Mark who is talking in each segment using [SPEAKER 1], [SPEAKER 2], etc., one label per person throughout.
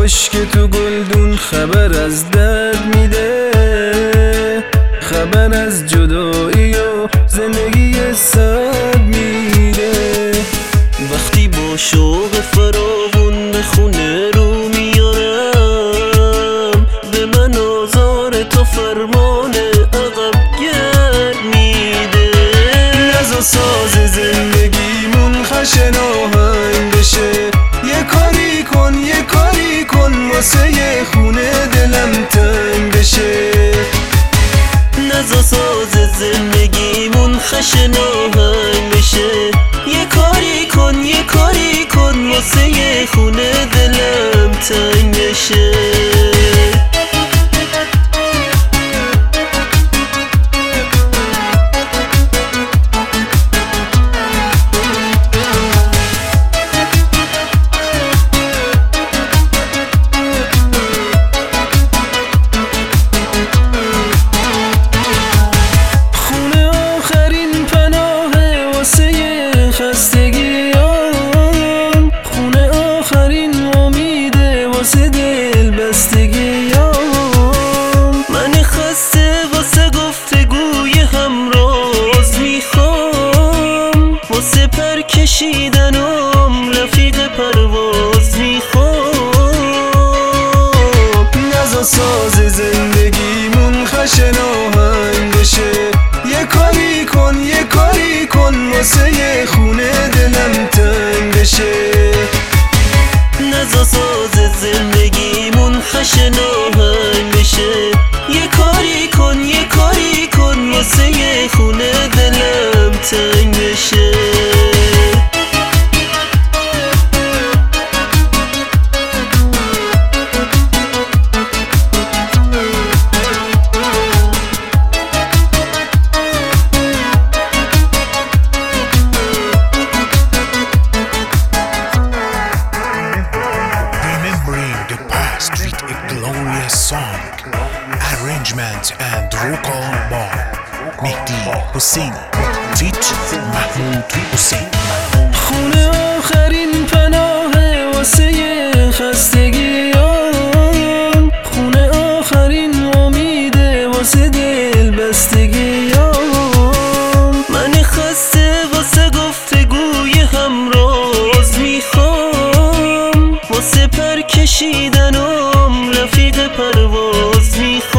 [SPEAKER 1] خشک تو گلدون خبر از درد میده، خبر از جدایی و زندگی سرد میده.
[SPEAKER 2] وقتی با شوق فراوون به خونه رو میارم، به من آزار تو فرمان عقب گرد میده.
[SPEAKER 1] نز و ساز زندگیمون خشن آهنگ بشه، یه کاری کن یه کاری کن واسه یه خونه دلم تنگ بشه.
[SPEAKER 2] نز و ساز زندگیمون خشن آهنگ بشه، یه کاری کن یه کاری کن واسه یه خونه دلم تنگ بشه.
[SPEAKER 1] خونه آخرین امیده واسه دل بستگیام.
[SPEAKER 2] من خسته واسه گفتگوی همراز میخوام، واسه پر کشیدنم رفیق پرواز میخوام.
[SPEAKER 1] نز و ساز زندگیمون خشن آهنگ بشه، یه کاری کن یه کاری کن واسه یه خونه دلم تنگ بشه.
[SPEAKER 2] نز و ساز زندگیمون خشن آهنگ بشه، یه کاری کن یه کاری کن واسه یه خونه دلم تنگ بشه.
[SPEAKER 3] Song, arrangement and vocal by Mehdi Hosseini feat. Mahmoud Hosseini.
[SPEAKER 1] خونه آخرین پناه واسه خستگیام، خونه آخرین امیده واسه دل بستگیام.
[SPEAKER 2] من خسته واسه گفتگوی همراز میخوام، واسه پر کشیدنم رفیق پرواز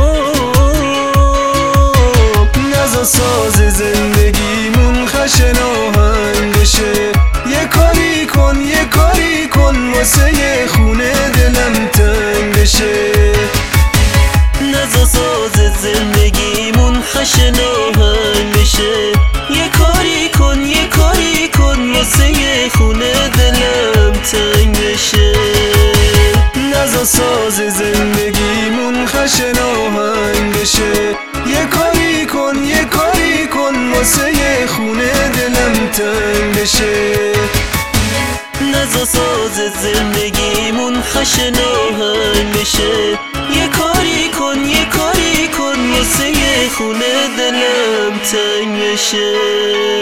[SPEAKER 2] میخوام.
[SPEAKER 1] نز و ساز زندگیمون خشن آهنگ بشه، یه کاری کن یه کاری کن واسه یه خونه دلم تنگ بشه.
[SPEAKER 2] نز و ساز زندگیمون خشن آهنگ بشه، یه کاری کن یه کاری کن واسه یه خونه دلم تنگ بشه.
[SPEAKER 1] نز و ساز زندگیمون خشن آهنگ بشه، یه کاری کن یه کاری کن واسه یه خونه دلم تنگ بشه.
[SPEAKER 2] نز و ساز زندگیمون خشن آهنگ بشه، یه کاری کن یه کاری کن واسه یه خونه دلم تنگ بشه.